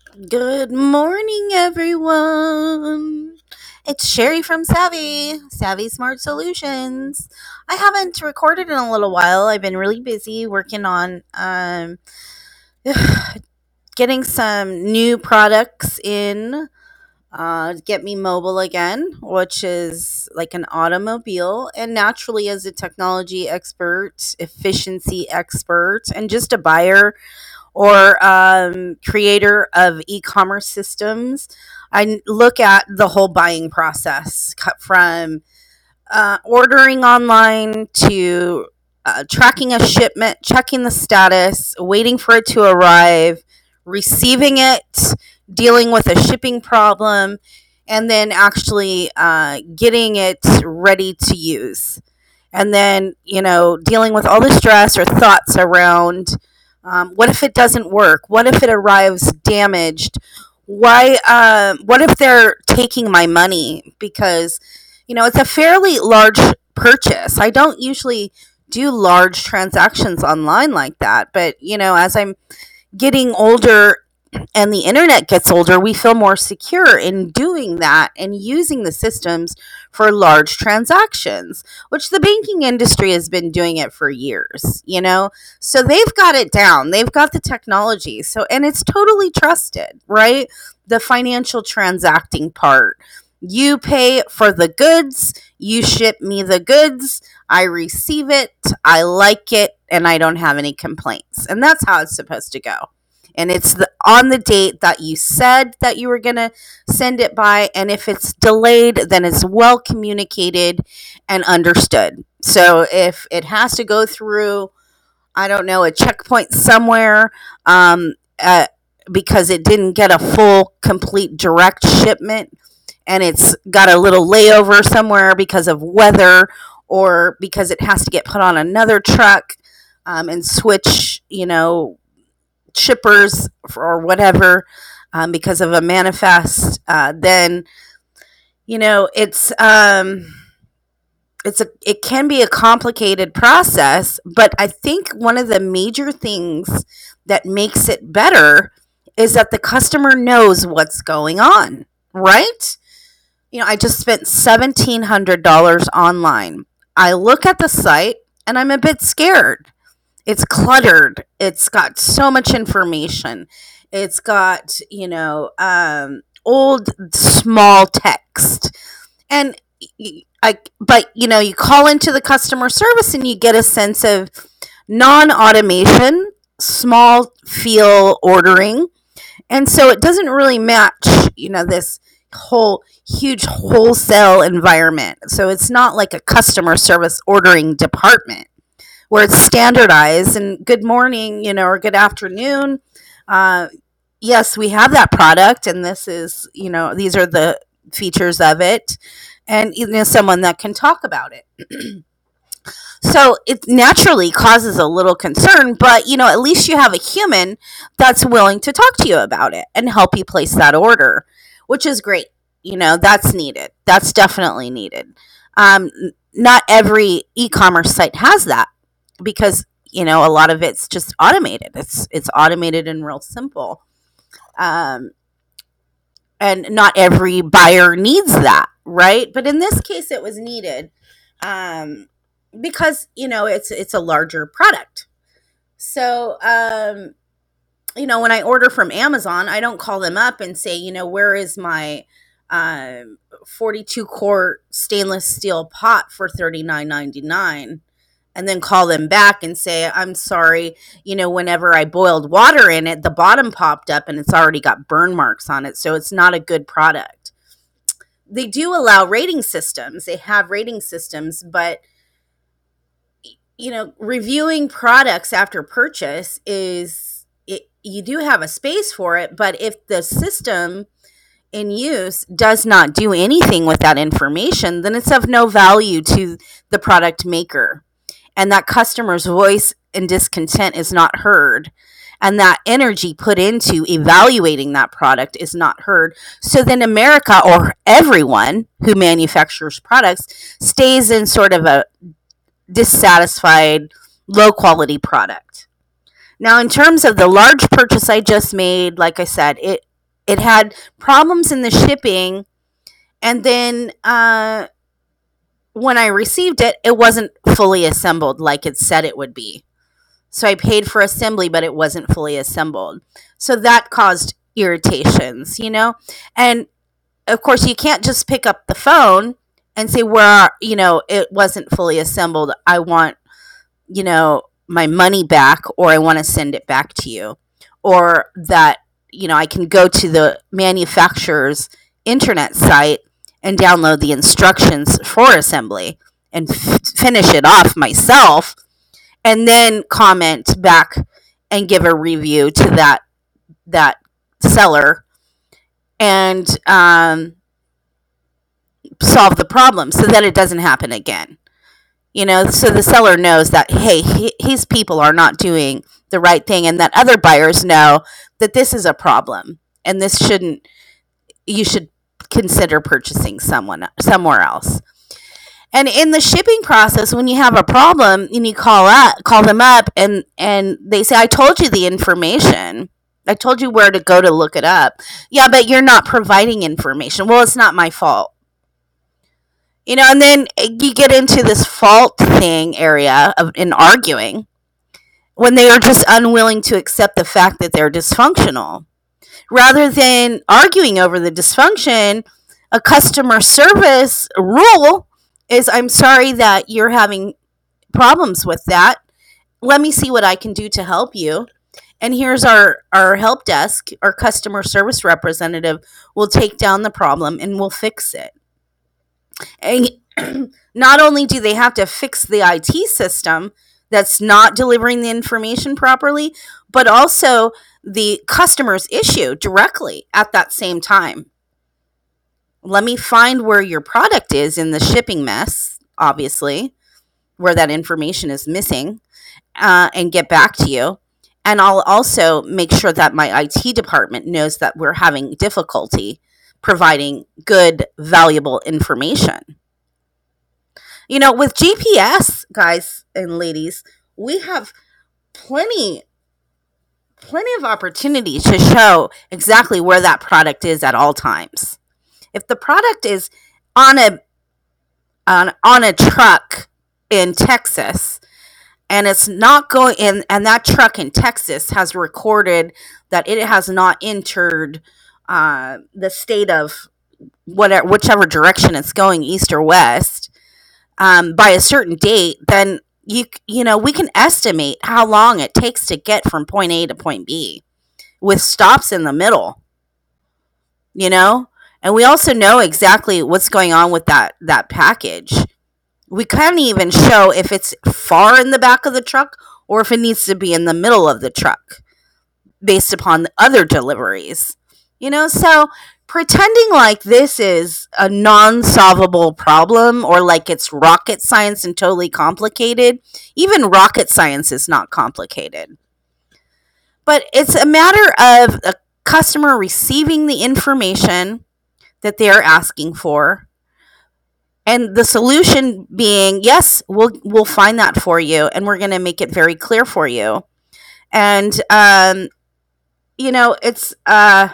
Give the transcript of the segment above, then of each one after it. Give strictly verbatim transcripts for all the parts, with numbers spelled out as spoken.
Good morning, everyone. It's Sherry from Savvy, Savvy Smart Solutions. I haven't recorded in a little while. I've been really busy working on um, getting some new products in. Uh, to get me mobile again, which is like an automobile. And naturally, as a technology expert, efficiency expert, and just a buyer or um, creator of e-commerce systems, I look at the whole buying process, cut from uh, ordering online to uh, tracking a shipment, checking the status, waiting for it to arrive, receiving it, dealing with a shipping problem, and then actually uh, getting it ready to use. And then, you know, dealing with all the stress or thoughts around um, what if it doesn't work? What if it arrives damaged? Why? Uh, what if they're taking my money? Because, you know, it's a fairly large purchase. I don't usually do large transactions online like that. But, you know, as I'm getting older and the internet gets older, we feel more secure in doing that and using the systems for large transactions, which the banking industry has been doing it for years, you know? So they've got it down. They've got the technology. So, and it's totally trusted, right? The financial transacting part. You pay for the goods, you ship me the goods, I receive it, I like it, and I don't have any complaints. And that's how it's supposed to go, and it's the, on the date that you said that you were going to send it by. And if it's delayed, then it's well communicated and understood. So if it has to go through, I don't know, a checkpoint somewhere, um, uh, because it didn't get a full, complete direct shipment, and it's got a little layover somewhere because of weather or because it has to get put on another truck, um, and switch, you know, shippers or whatever, um, because of a manifest, uh, then, you know, it's um, it's a it can be a complicated process. But I think one of the major things that makes it better is that the customer knows what's going on, right? You know, I just spent seventeen hundred dollars online. I look at the site and I'm a bit scared. It's cluttered. It's got so much information. It's got, you know, um, old small text. And I, but you know, you call into the customer service and you get a sense of non-automation, small feel ordering. And so it doesn't really match, you know, this whole huge wholesale environment. So it's not like a customer service ordering department where it's standardized and good morning, you know, or good afternoon. Uh, yes, we have that product, and this is, you know, these are the features of it, and you know, someone that can talk about it. So it naturally causes a little concern, but you know, at least you have a human that's willing to talk to you about it and help you place that order, which is great. You know, that's needed. That's definitely needed. Um, Not every e-commerce site has that because, you know, a lot of it's just automated. It's it's automated and real simple. Um, and not every buyer needs that, right? But in this case, it was needed, um, because you know it's it's a larger product. So um, you know, when I order from Amazon, I don't call them up and say, you know, where is my um, forty-two quart stainless steel pot for thirty-nine ninety-nine, and then call them back and say, I'm sorry, you know, whenever I boiled water in it, the bottom popped up and it's already got burn marks on it. So it's not a good product. They do allow rating systems, they have rating systems, but, you know, reviewing products after purchase is, it, you do have a space for it, but if the system in use does not do anything with that information, then it's of no value to the product maker. And that customer's voice and discontent is not heard. And that energy put into evaluating that product is not heard. So then America, or everyone who manufactures products, stays in sort of a dissatisfied, low quality product. Now, in terms of the large purchase I just made, like I said, it it had problems in the shipping, and then uh, when I received it, it wasn't fully assembled like it said it would be. So I paid for assembly, but it wasn't fully assembled. So that caused irritations, you know? And of course, you can't just pick up the phone and say, where, you know, it wasn't fully assembled. I want, you know, my money back, or I want to send it back to you. Or that, you know, I can go to the manufacturer's internet site and download the instructions for assembly and f- finish it off myself, and then comment back and give a review to that that seller, and um, solve the problem so that it doesn't happen again. You know, so the seller knows that, hey, he, his people are not doing the right thing, and that other buyers know that this is a problem, and this shouldn't, you should consider purchasing someone somewhere else. And in the shipping process, when you have a problem and you call up, call them up, and and they say, "I told you the information. I told you where to go to look it up." Yeah, but you're not providing information. Well, it's not my fault. You know, and then you get into this fault thing area of in arguing when they are just unwilling to accept the fact that they're dysfunctional. Rather than arguing over the dysfunction, a customer service rule is, I'm sorry that you're having problems with that. Let me see what I can do to help you. And here's our, our help desk, our customer service representative will take down the problem and we'll fix it. And not only do they have to fix the I T system that's not delivering the information properly, but also the customer's issue directly at that same time. Let me find where your product is in the shipping mess, obviously, where that information is missing, uh, and get back to you. And I'll also make sure that my I T department knows that we're having difficulty providing good, valuable information. You know, with G P S, guys and ladies, we have plenty plenty of opportunities to show exactly where that product is at all times. If the product is on a on, on a truck in Texas, and it's not going in, and that truck in Texas has recorded that it has not entered uh, the state of whatever, whichever direction it's going, east or west, um, by a certain date, then you you know we can estimate how long it takes to get from point A to point B, with stops in the middle. You know, and we also know exactly what's going on with that that package. We can't even show if it's far in the back of the truck or if it needs to be in the middle of the truck based upon the other deliveries. You know, so pretending like this is a non-solvable problem, or like it's rocket science and totally complicated. Even rocket science is not complicated. But it's a matter of a customer receiving the information that they're asking for, and the solution being, yes, we'll we'll find that for you, and we're going to make it very clear for you. And um, you know, it's uh,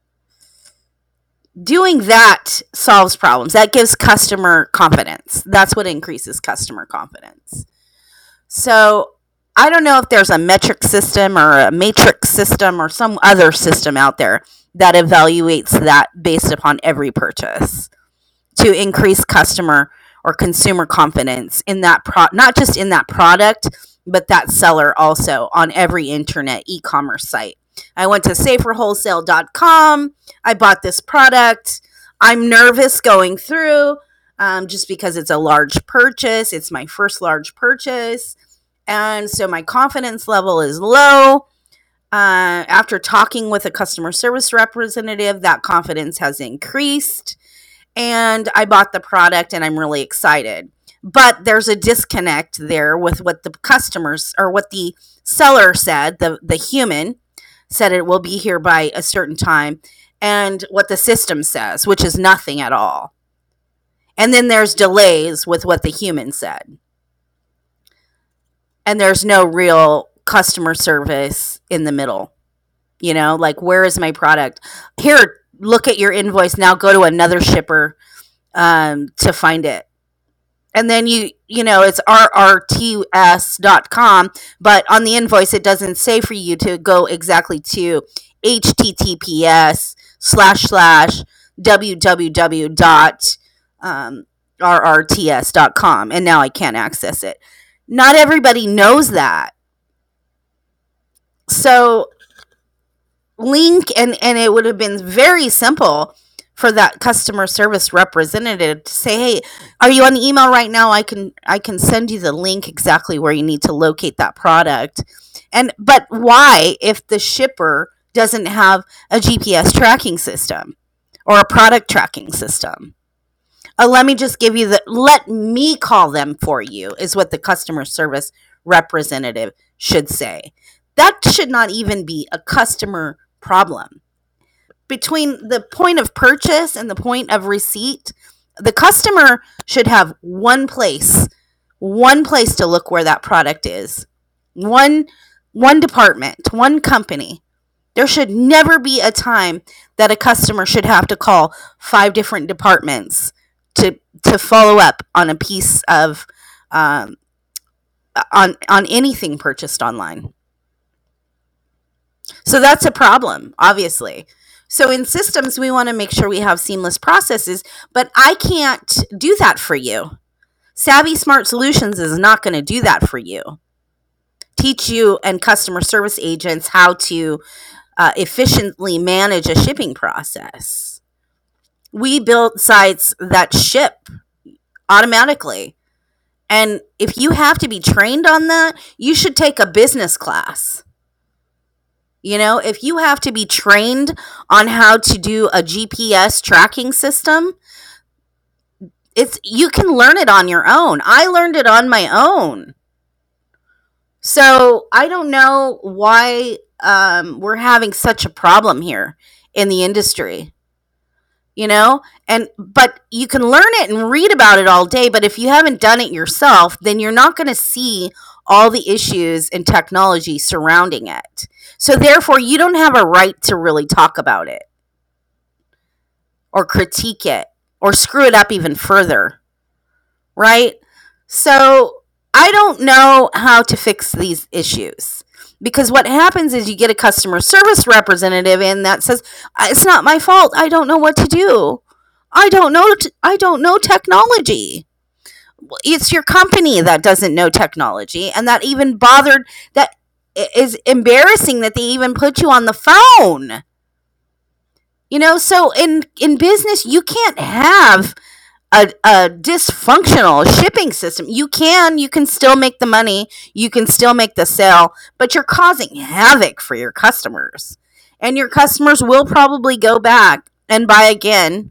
doing that solves problems. That gives customer confidence. That's what increases customer confidence. So I don't know if there's a metric system or a matrix system or some other system out there that evaluates that based upon every purchase to increase customer or consumer confidence in that pro- not just in that product, but that seller also on every internet e-commerce site. I went to safer wholesale dot com. I bought this product. I'm nervous going through um, just because it's a large purchase. It's my first large purchase. And so my confidence level is low. Uh, after talking with a customer service representative, that confidence has increased. And I bought the product and I'm really excited. But there's a disconnect there with what the customers or what the seller said, the, the human said it will be here by a certain time, and what the system says, which is nothing at all. And then there's delays with what the human said. And there's no real customer service in the middle. You know, like, where is my product? Here, look at your invoice. Now go to another shipper um, to find it. And then you, you know, it's r r t s dot com, but on the invoice, it doesn't say for you to go exactly to https slash slash www dot um, rrts dot com. And now I can't access it. Not everybody knows that. So link, and, and it would have been very simple for that customer service representative to say, hey, are you on the email right now? I can I can send you the link exactly where you need to locate that product. And but why, if the shipper doesn't have a G P S tracking system or a product tracking system? Uh, let me just give you the, let me call them for you, is what the customer service representative should say. That should not even be a customer problem. Between the point of purchase and the point of receipt, the customer should have one place, one place to look where that product is. One one department, one company. There should never be a time that a customer should have to call five different departments to to follow up on a piece of um, on on anything purchased online. So that's a problem, obviously. So in systems, we want to make sure we have seamless processes, but I can't do that for you. Savvy Smart Solutions is not going to do that for you. Teach you and customer service agents how to uh, efficiently manage a shipping process. We build sites that ship automatically. And if you have to be trained on that, you should take a business class. You know, if you have to be trained on how to do a G P S tracking system, it's you can learn it on your own. I learned it on my own. So I don't know why um, we're having such a problem here in the industry. You know, and but you can learn it and read about it all day. But if you haven't done it yourself, then you're not going to see all the issues and technology surrounding it. So therefore, you don't have a right to really talk about it or critique it or screw it up even further, right? So I don't know how to fix these issues, because what happens is you get a customer service representative in that says, it's not my fault. I don't know what to do. I don't know. T- I don't know technology. It's your company that doesn't know technology, and that even bothered, that is embarrassing that they even put you on the phone. You know, so in, in business, you can't have a, a dysfunctional shipping system. You can, you can still make the money, you can still make the sale, but you're causing havoc for your customers. And your customers will probably go back and buy again.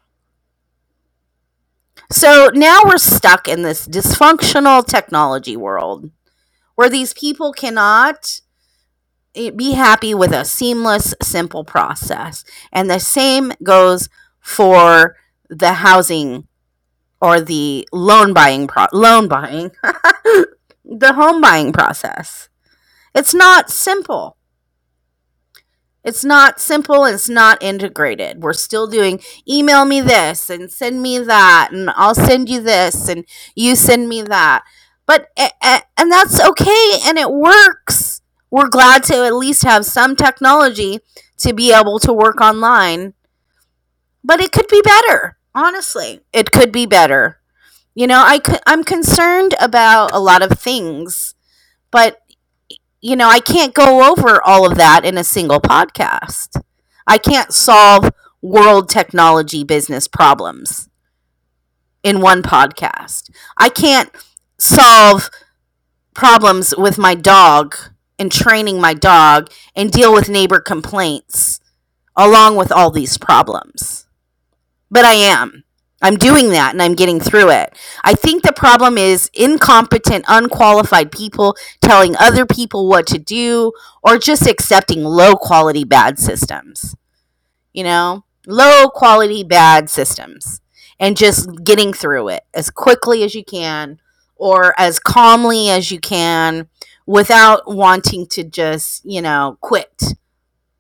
So now we're stuck in this dysfunctional technology world where these people cannot be happy with a seamless, simple process. And the same goes for the housing or the loan buying, pro- loan buying, the home buying process. It's not simple. It's not simple. And it's not integrated. We're still doing email me this and send me that, and I'll send you this and you send me that. But, and that's okay, and it works. We're glad to at least have some technology to be able to work online. But it could be better. Honestly, it could be better. You know, I could, I'm concerned about a lot of things, but, you know, I can't go over all of that in a single podcast. I can't solve world technology business problems in one podcast. I can't solve problems with my dog and training my dog and deal with neighbor complaints along with all these problems. But I am. I'm doing that, and I'm getting through it. I think the problem is incompetent, unqualified people telling other people what to do, or just accepting low quality bad systems. You know, low quality bad systems, and just getting through it as quickly as you can, or as calmly as you can, without wanting to just, you know, quit.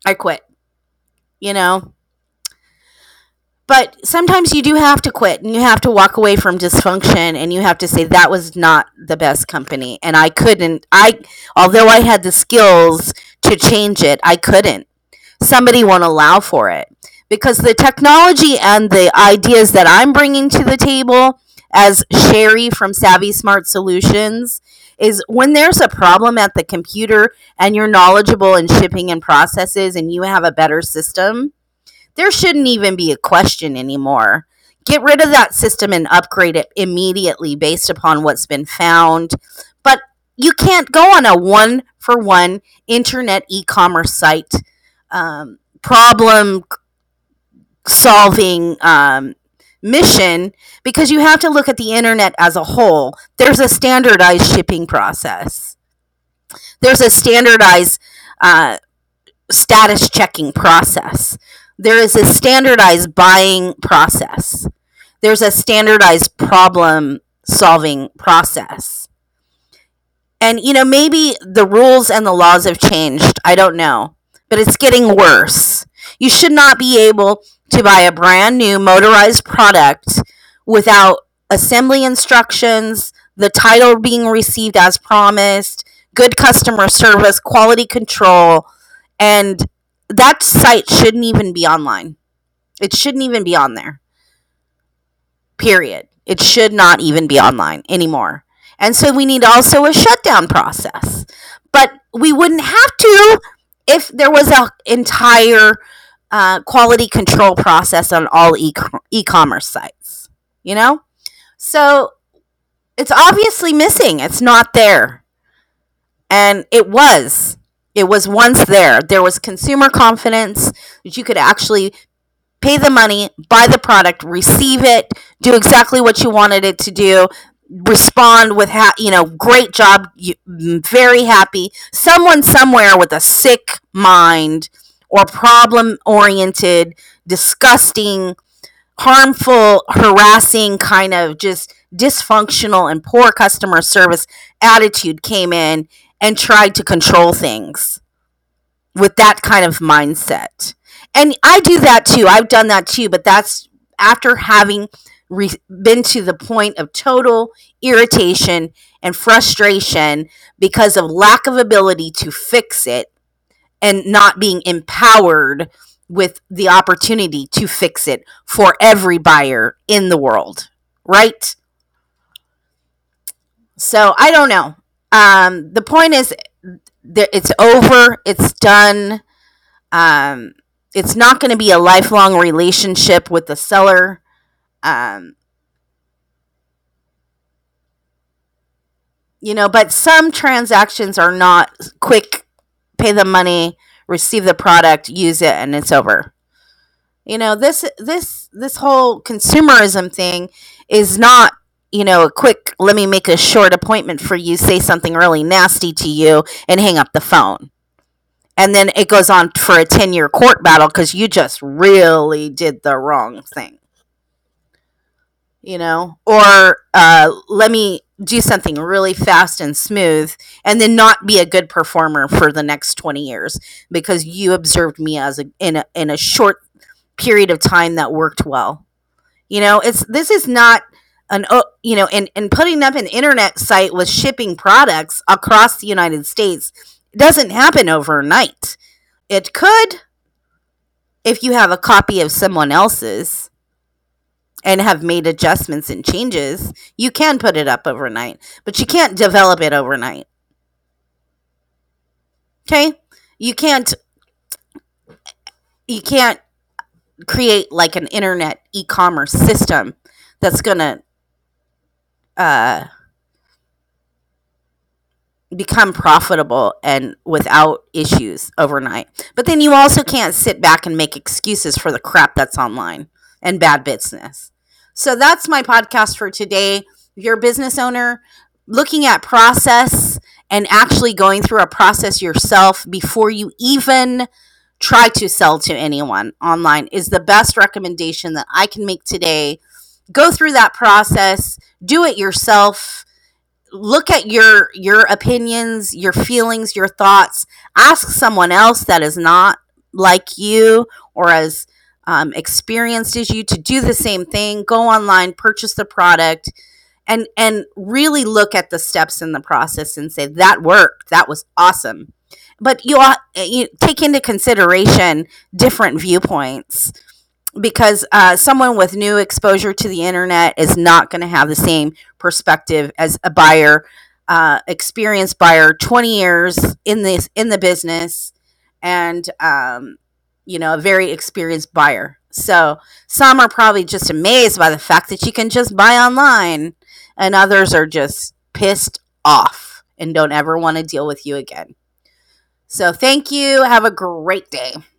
I quit, you know. But sometimes you do have to quit and you have to walk away from dysfunction and you have to say that was not the best company and I couldn't I although I had the skills to change it, I couldn't. Somebody won't allow for it because the technology and the ideas that I'm bringing to the table as Sherry from Savvy Smart Solutions is when there's a problem at the computer and you're knowledgeable in shipping and processes and you have a better system, there shouldn't even be a question anymore. Get rid of that system and upgrade it immediately based upon what's been found. But you can't go on a one for one internet e commerce site um, problem solving um, mission because you have to look at the internet as a whole. There's a standardized shipping process, there's a standardized uh, status checking process. There is a standardized buying process. There's a standardized problem solving process. And, you know, maybe the rules and the laws have changed. I don't know. But it's getting worse. You should not be able to buy a brand new motorized product without assembly instructions, the title being received as promised, good customer service, quality control, and that site shouldn't even be online. It shouldn't even be on there. Period. It should not even be online anymore. And so we need also a shutdown process. But we wouldn't have to if there was an entire uh, quality control process on all e- e-commerce sites, you know? So it's obviously missing. It's not there. And it was. It was once there. There was consumer confidence that you could actually pay the money, buy the product, receive it, do exactly what you wanted it to do, respond with, ha- you know, great job, you, very happy. Someone somewhere with a sick mind or problem oriented, disgusting, harmful, harassing, kind of just dysfunctional and poor customer service attitude came in and tried to control things with that kind of mindset. And I do that too. I've done that too, but that's after having re- been to the point of total irritation and frustration because of lack of ability to fix it and not being empowered with the opportunity to fix it for every buyer in the world, right? So I don't know. Um, the point is, it's over. It's done. Um, it's not going to be a lifelong relationship with the seller. Um, you know, but some transactions are not quick. Pay the money, receive the product, use it, and it's over. You know, this this this whole consumerism thing is not, you know, a quick, let me make a short appointment for you, say something really nasty to you, and hang up the phone. And then it goes on for a ten-year court battle because you just really did the wrong thing. You know? Or uh, let me do something really fast and smooth and then not be a good performer for the next twenty years because you observed me as a in a in a short period of time that worked well. You know, it's this is not an uh, you know, and, and putting up an internet site with shipping products across the United States doesn't happen overnight. It could if you have a copy of someone else's and have made adjustments and changes. You can put it up overnight, but you can't develop it overnight. Okay? You can't you can't create like an internet e-commerce system that's going to uh become profitable and without issues overnight. But then you also can't sit back and make excuses for the crap that's online and bad business. So that's my podcast for today. If you're a business owner, looking at process and actually going through a process yourself before you even try to sell to anyone online is the best recommendation that I can make today. Go through that process, do it yourself. Look at your your opinions, your feelings, your thoughts. Ask someone else that is not like you or as um, experienced as you to do the same thing. Go online, purchase the product, and and really look at the steps in the process and say that worked. That was awesome. But you, you take into consideration different viewpoints because uh, someone with new exposure to the internet is not going to have the same perspective as a buyer, uh, experienced buyer, twenty years in this in the business, and um, you know, a very experienced buyer. So some are probably just amazed by the fact that you can just buy online, and others are just pissed off and don't ever want to deal with you again. So thank you. Have a great day.